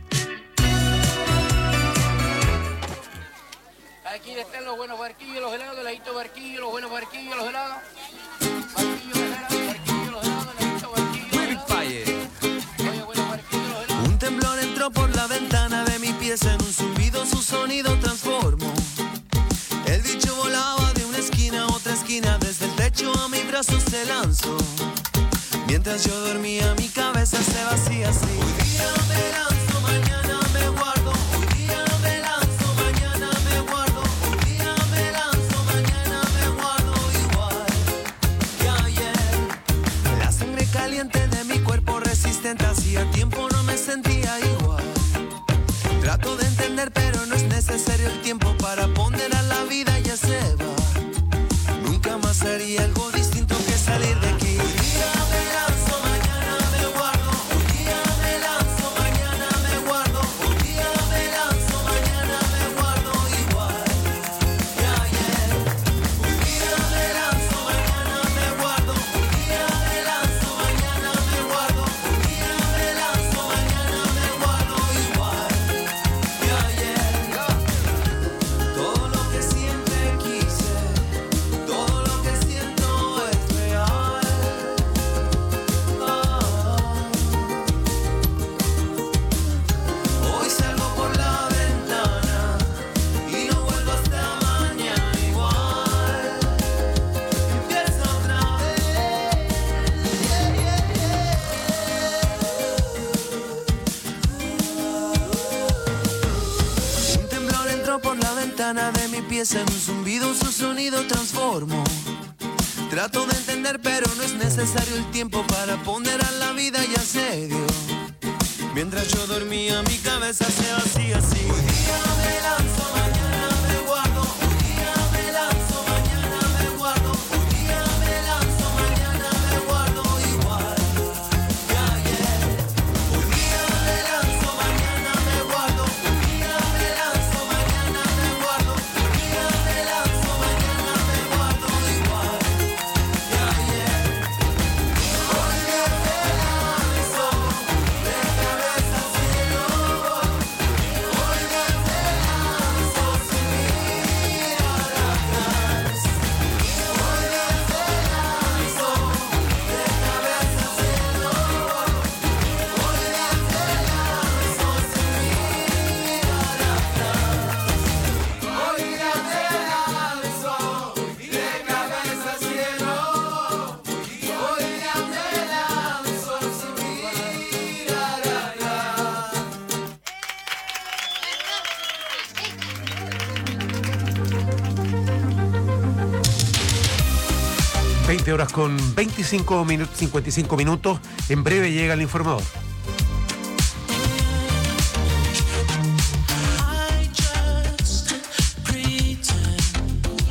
Aquí están los buenos barquillos, los helados, el ajito barquillo, los buenos barquillos, los helados. Barquillos, helados, barquillos, los helados, el ajito barquillo, los helados. Un temblor entró por la ventana de mi pieza, en un zumbido su sonido transformó. El bicho volaba de una esquina a otra esquina, desde el techo a mi brazo se lanzó. Mientras yo dormía mi cabeza se vacía así. Hoy día me lanzo, mañana me guardo. Hoy día me lanzo, mañana me guardo. Hoy día me lanzo, mañana me guardo igual que ayer. La sangre caliente de mi cuerpo resistente, hacía tiempo no me sentía igual. Trato de entender pero no es necesario el tiempo para ponderar la vida, ya se va. Nunca más haría algo distinto que salir de aquí. Hoy día me lanzo, mañana me guardo. Hoy día me lanzo, mañana me guardo. Hoy día me lanzo, mañana me guardo igual que ayer. Hoy día me lanzo, mañana me guardo. Hoy día me lanzo, mañana me guardo. Hoy día me lanzo, mañana me guardo igual que ayer. Todo lo que siempre quise, todo lo que siento es real. Hoy salgo por la ventana y no vuelvo hasta mañana igual. Empieza otra vez. Un temblor entró por la ventana de mi pieza, en un zumbido su sonido transformó. Trato de entender pero no es necesario el tiempo para ponderar la vida, ya se dio. Mientras yo dormía mi cabeza se vacía así. Hoy día me lanzo, mañana me guardo. Hoy día me lanzo, mañana me guardo. Hoy día me lanzo, mañana me guardo igual que ayer. Hoy día me lanzo, mañana me guardo. Hoy día me lanzo, mañana me guardo. Hoy día me lanzo, mañana me guardo igual que ayer. Hoy día me lanzo de cabeza al cielo. Hoy día me lanzo sin mirar atrás. Hoy día me lanzo de cabeza al cielo. Hoy día me lanzo sin mirar atrás. Hoy día me lanzo de cabeza al cielo. Hoy día me lanzo sin mirar atrás. veinte horas con veinticinco minutos, cincuenta y cinco minutos. En breve llega el informador. I just pretend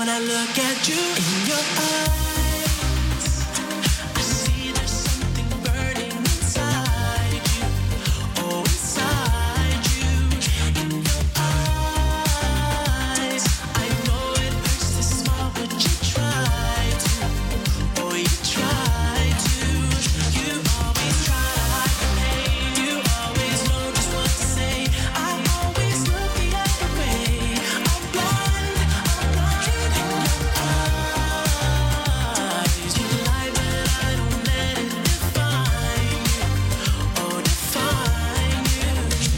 When I look at you in your eyes, I see there's something burning inside you. Oh, inside you, in your eyes. I know it hurts to smile, but you try to. Oh, you try to. You always try to hide the pain. You always know just what to say. I always look the other way. I'm blind, I'm blind in your eyes. You lie, but I don't let it define you. Oh, define you.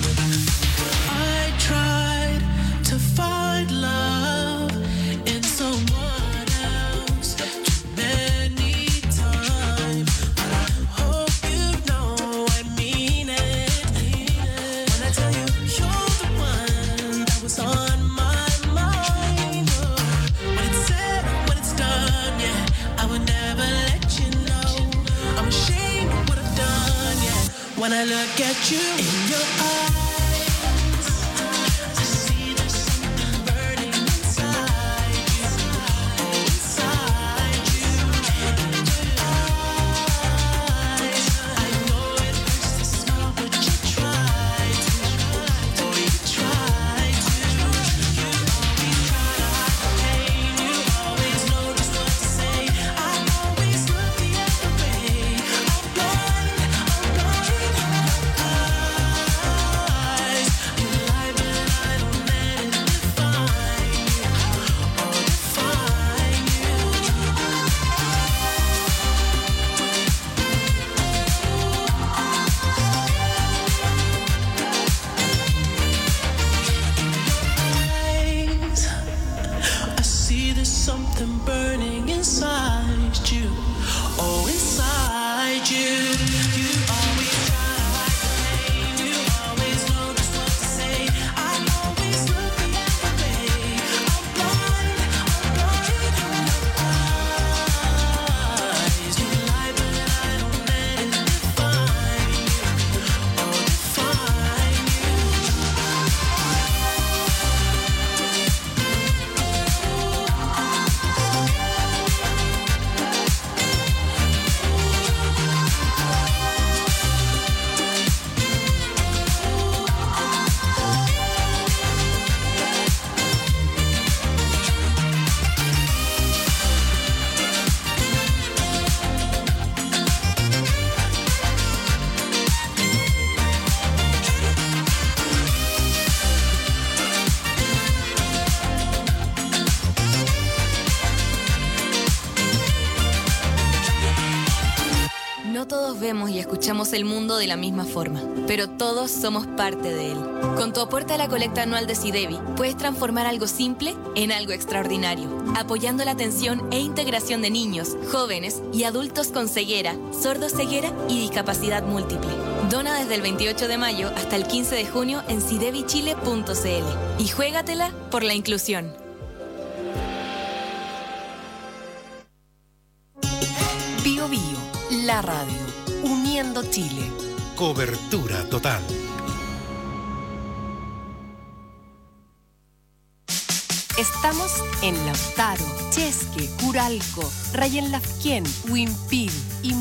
I tried to find love in someone else too many times, but I hope you know I mean it. When I tell you you're the one that was on my mind. Oh, when it's said, when it's done, yeah, I would never let you know. I'm ashamed of what I've done, yeah. When I look at you in your eyes, I see there's something burning inside you. Oh, inside you, in your eyes. I know it hurts to smile, but you try to. Oh, you try to. You always try to hide the pain. You always know just what to say. I always look the other way. I'm blind, I'm blind in your eyes. You lie, but I don't let it define you. Oh, define you. Eyes, I see there's something burning inside you. Oh, inside you. You always try to hide the pain. You always know just what to say. I always look the other way. I'm blind, I'm blind in your eyes. You lie, but I don't let it define you. Oh, define you. No todos vemos y escuchamos el mundo de la misma forma, pero todos somos parte de él. Con tu aporte a la colecta anual de SIDEBI, puedes transformar algo simple en algo extraordinario, apoyando la atención e integración de niños, jóvenes y adultos con ceguera, sordoceguera y discapacidad múltiple. Dona desde el veintiocho de mayo hasta el quince de junio en sidebi chile punto c l y juégatela por la inclusión. Bio Bio, la radio, uniendo Chile. Cobertura total. Estamos en Lautaro, Chesque, Curalco, Rayen Lafquén, Wimpil y